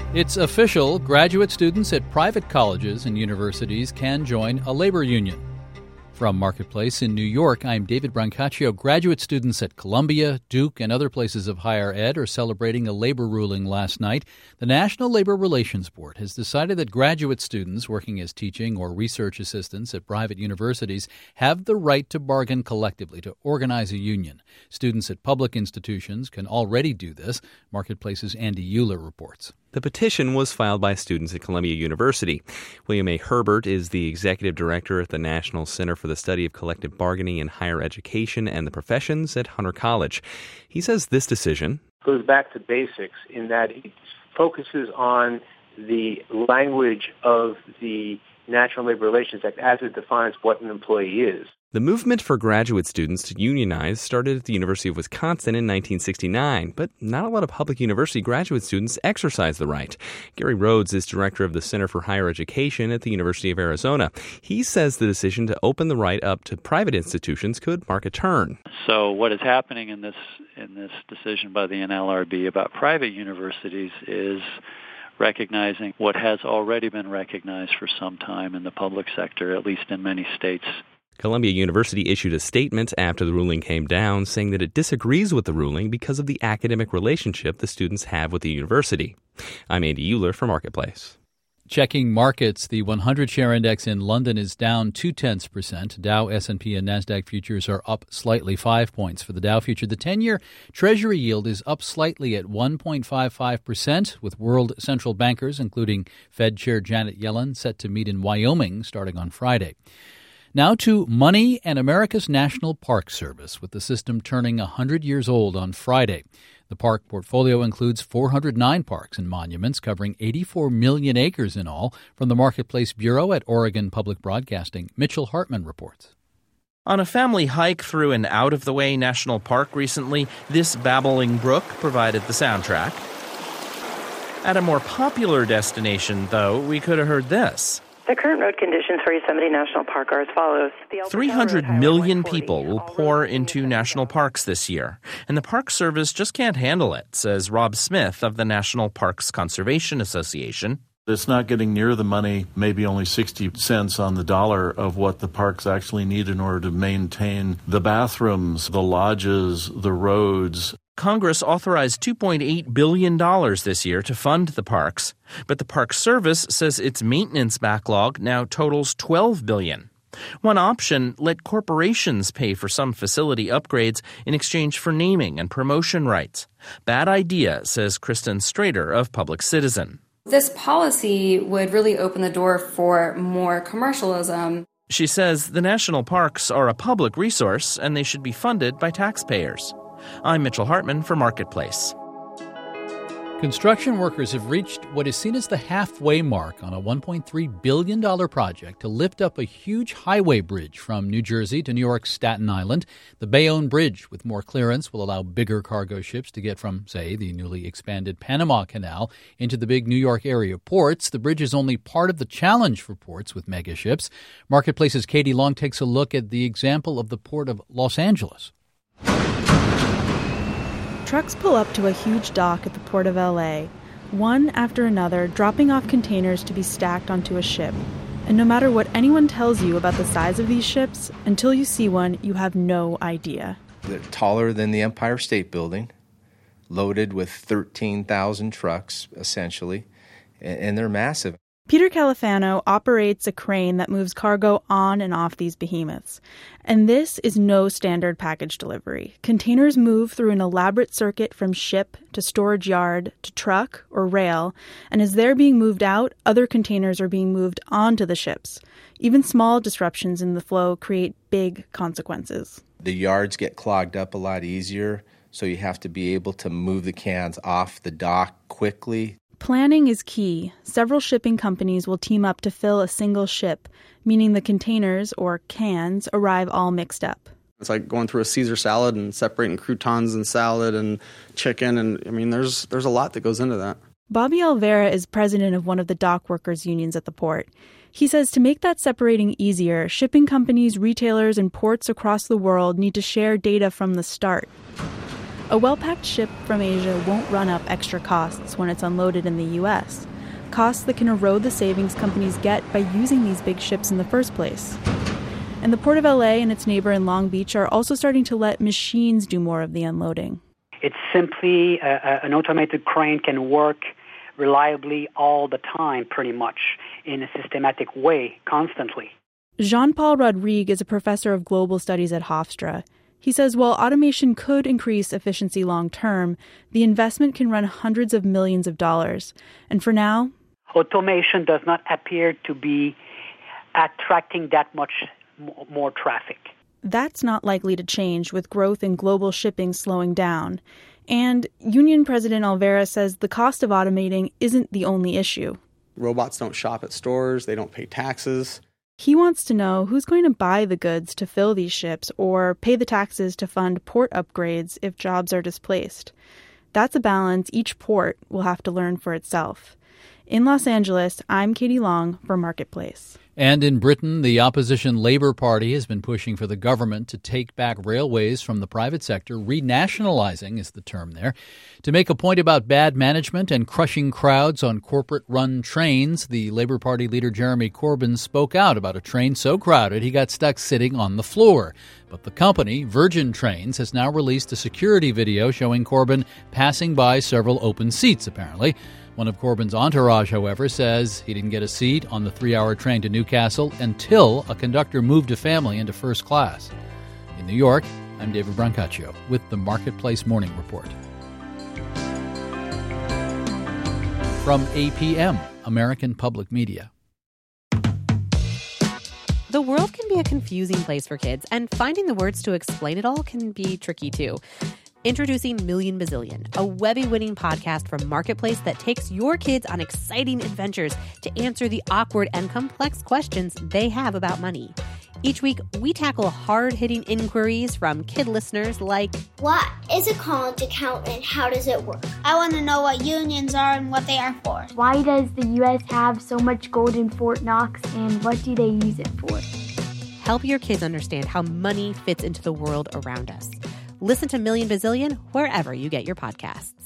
It's official. Graduate students at private colleges and universities can join a labor union. From Marketplace in New York, I'm David Brancaccio. Graduate students at Columbia, Duke, and other places of higher ed are celebrating a labor ruling last night. The National Labor Relations Board has decided that graduate students working as teaching or research assistants at private universities have the right to bargain collectively to organize a union. Students at public institutions can already do this. Marketplace's Andy Euler reports. The petition was filed by students at Columbia University. William A. Herbert is the executive director at the National Center for the Study of Collective Bargaining in Higher Education and the Professions at Hunter College. He says this decision goes back to basics in that it focuses on the language of the National Labor Relations Act as it defines what an employee is. The movement for graduate students to unionize started at the University of Wisconsin in 1969, but not a lot of public university graduate students exercise the right. Gary Rhodes is director of the Center for Higher Education at the University of Arizona. He says the decision to open the right up to private institutions could mark a turn. So what is happening in this decision by the NLRB about private universities is recognizing what has already been recognized for some time in the public sector, at least in many states. Columbia University issued a statement after the ruling came down, saying that it disagrees with the ruling because of the academic relationship the students have with the university. I'm Andy Euler for Marketplace. Checking markets, the 100-share index in London is down 0.2%. Dow, S&P, and NASDAQ futures are up slightly 5 points. For the Dow future, the 10-year Treasury yield is up slightly at 1.55%, with world central bankers, including Fed Chair Janet Yellen, set to meet in Wyoming starting on Friday. Now to money and America's National Park Service, with the system turning 100 years old on Friday. The park portfolio includes 409 parks and monuments covering 84 million acres in all. From the Marketplace Bureau at Oregon Public Broadcasting, Mitchell Hartman reports. On a family hike through an out-of-the-way national park recently, this babbling brook provided the soundtrack. At a more popular destination, though, we could have heard this. The current road conditions for Yosemite National Park are as follows. 300 million people will pour into national parks this year, and the Park Service just can't handle it, says Rob Smith of the National Parks Conservation Association. It's not getting near the money, maybe only 60 cents on the dollar of what the parks actually need in order to maintain the bathrooms, the lodges, the roads. Congress authorized $2.8 billion this year to fund the parks, but the Park Service says its maintenance backlog now totals $12 billion. One option, let corporations pay for some facility upgrades in exchange for naming and promotion rights. Bad idea, says Kristen Strader of Public Citizen. This policy would really open the door for more commercialism. She says the national parks are a public resource and they should be funded by taxpayers. I'm Mitchell Hartman for Marketplace. Construction workers have reached what is seen as the halfway mark on a $1.3 billion project to lift up a huge highway bridge from New Jersey to New York's Staten Island. The Bayonne Bridge, with more clearance, will allow bigger cargo ships to get from, say, the newly expanded Panama Canal into the big New York area ports. The bridge is only part of the challenge for ports with mega ships. Marketplace's Katie Long takes a look at the example of the port of Los Angeles. Trucks pull up to a huge dock at the Port of L.A., one after another dropping off containers to be stacked onto a ship. And no matter what anyone tells you about the size of these ships, until you see one, you have no idea. They're taller than the Empire State Building, loaded with 13,000 trucks, essentially, and they're massive. Peter Califano operates a crane that moves cargo on and off these behemoths. And this is no standard package delivery. Containers move through an elaborate circuit from ship to storage yard to truck or rail, and as they're being moved out, other containers are being moved onto the ships. Even small disruptions in the flow create big consequences. The yards get clogged up a lot easier, so you have to be able to move the cans off the dock quickly. Planning is key. Several shipping companies will team up to fill a single ship, meaning the containers, or cans, arrive all mixed up. It's like going through a Caesar salad and separating croutons and salad and chicken, and I mean, there's a lot that goes into that. Bobby Alvera is president of one of the dock workers' unions at the port. He says to make that separating easier, shipping companies, retailers, and ports across the world need to share data from the start. A well-packed ship from Asia won't run up extra costs when it's unloaded in the U.S., costs that can erode the savings companies get by using these big ships in the first place. And the Port of L.A. and its neighbor in Long Beach are also starting to let machines do more of the unloading. It's simply an automated crane can work reliably all the time, pretty much, in a systematic way, constantly. Jean-Paul Rodrigue is a professor of global studies at Hofstra. He says while automation could increase efficiency long-term, the investment can run hundreds of millions of dollars. And for now, automation does not appear to be attracting that much more traffic. That's not likely to change with growth in global shipping slowing down. And Union President Olvera says the cost of automating isn't the only issue. Robots don't shop at stores, they don't pay taxes. He wants to know who's going to buy the goods to fill these ships or pay the taxes to fund port upgrades if jobs are displaced. That's a balance each port will have to learn for itself. In Los Angeles, I'm Katie Long for Marketplace. And in Britain, the opposition Labour Party has been pushing for the government to take back railways from the private sector. Renationalizing is the term there. To make a point about bad management and crushing crowds on corporate-run trains, the Labour Party leader Jeremy Corbyn spoke out about a train so crowded he got stuck sitting on the floor. But the company, Virgin Trains, has now released a security video showing Corbyn passing by several open seats, apparently. One of Corbyn's entourage, however, says he didn't get a seat on the 3-hour train to Newcastle until a conductor moved a family into first class. In New York, I'm David Brancaccio with the Marketplace Morning Report. From APM, American Public Media. The world can be a confusing place for kids, and finding the words to explain it all can be tricky, too. Introducing Million Bazillion, a Webby-winning podcast from Marketplace that takes your kids on exciting adventures to answer the awkward and complex questions they have about money. Each week, we tackle hard-hitting inquiries from kid listeners like, what is a college account and how does it work? I want to know what unions are and what they are for. Why does the U.S. have so much gold in Fort Knox and what do they use it for? Help your kids understand how money fits into the world around us. Listen to Million Bazillion wherever you get your podcasts.